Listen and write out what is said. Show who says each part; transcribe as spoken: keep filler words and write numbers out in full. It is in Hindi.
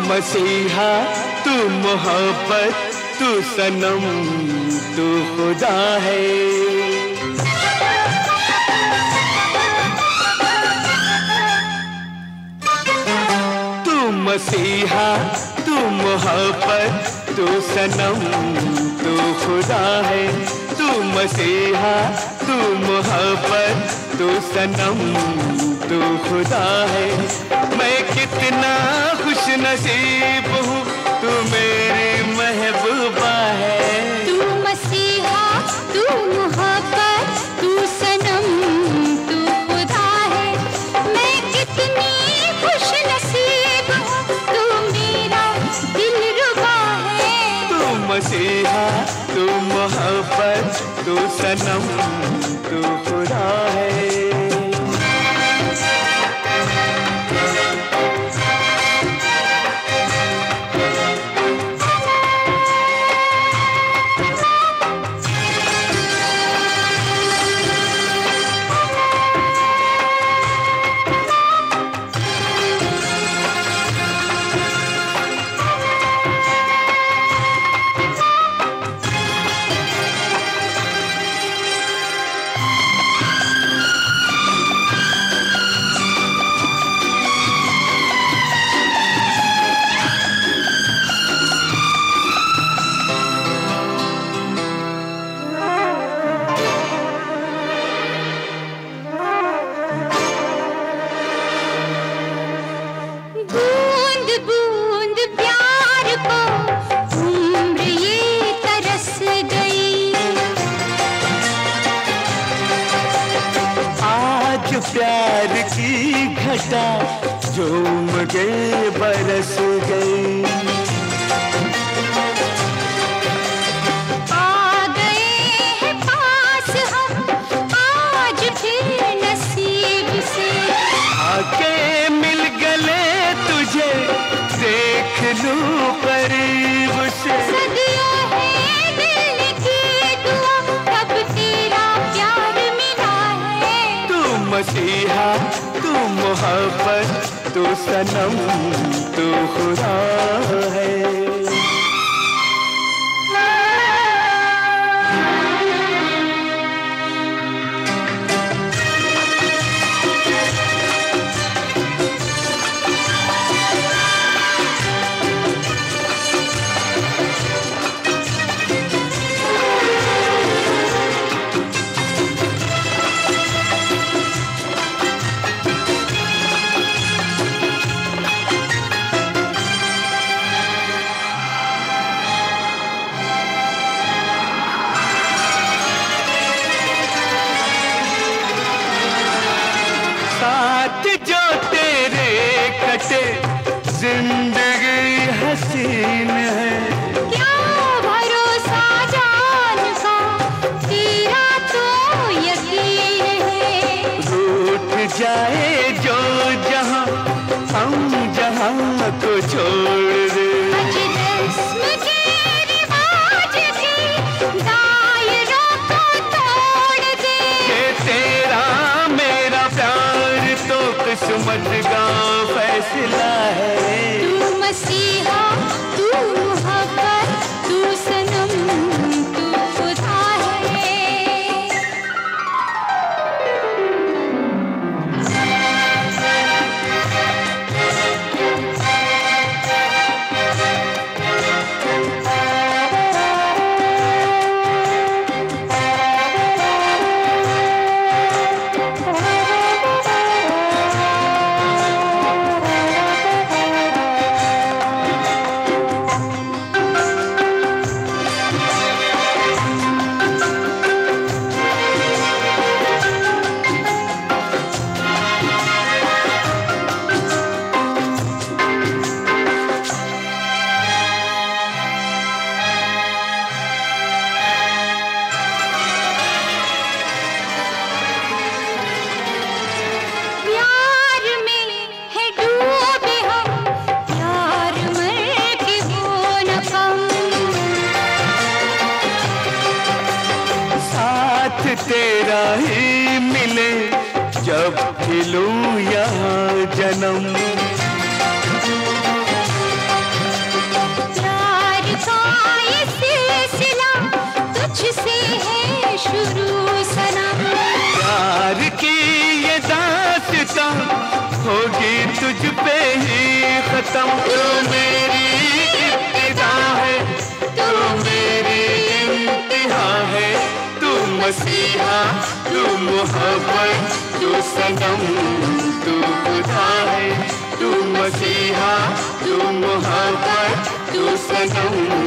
Speaker 1: मसीहा तू मोहब्बत, तू सनम, तू खुदा है। तू मसीहा तू मोहब्बत, तू सनम, तू खुदा है। तू मसीहा तू मोहब्बत, तू सनम, तू खुदा है। मैं कितना खुश नसीब हूँ, तू मेरी महबूबा है।
Speaker 2: तू मसीहा तू मोहब्बत, तू सनम, तू खुदा है। मैं कितनी खुश नसीब हूँ, तू मेरा दिलरुबा है।
Speaker 1: तू मसीहा तू मोहब्बत, तू सनम, तू खुदा है। प्यार की घटा झूम गए, बरस गई।
Speaker 2: आ गए हैं पास हम आज फिर नसीब से।
Speaker 1: आके मिल गले तुझे देख लूं करीब से।
Speaker 2: सदियों है दिल की दुआ, कब तेरा प्यार मिला है।
Speaker 1: तू मसीहा तू मोहब्बत, तू सनम, तू खुदा है। साथ जो तेरे कटे जिंदगी हसीन है।
Speaker 2: क्या भरोसा जान का, तेरा तो यकीन है।
Speaker 1: रूठ जाए जो जहां, हम जहां को छोड़ दे।
Speaker 2: रस्म के रिवाज के दायरों को तोड़ दे।
Speaker 1: ये तेरा मेरा प्यार तो किस्मत का फैसला है।
Speaker 2: तू मसीहा तू मोहब्बत, तू सनम, तू खुदा है।
Speaker 1: तेरा ही मिले जब खिलूं यहाँ जन्म।
Speaker 2: तुझसे है शुरू सनम।
Speaker 1: प्यार की ये दास्तां होगी तुझ पे ही खत्म। तू मेरी इब्तिदा है, तू मेरी इंतहा है। तू मसीहा, तू मोहब्बत, तू सनम, तू खुदा है। तू मसीहा, तू मोहब्बत, तू सनम,